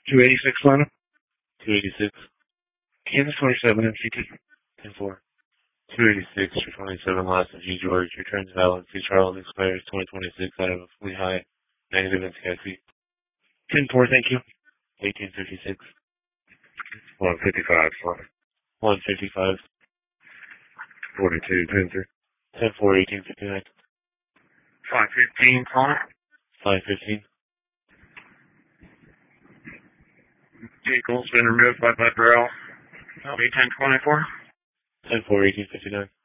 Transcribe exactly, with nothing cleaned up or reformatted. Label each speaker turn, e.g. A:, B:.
A: two eighty-six, Lana.
B: two eighty-six.
A: Kansas twenty-seven, M C T.
B: ten four. two eighty-six for twenty-seven, last of G. George. Returns valid. C. Charles expires twenty twenty-six out of Lehigh. Negative in Sky Seat.
A: ten four, thank you.
B: eighteen fifty-six.
A: one fifty-five, Lana.
B: one fifty-five.
A: forty-two, Panther.
B: ten four, eighteen fifty-nine.
A: five fifteen, Lana.
B: five fifteen.
A: Vehicle's been removed by Bud Burrell. That'll be ten twenty-four.
B: ten four, eighteen fifty-nine.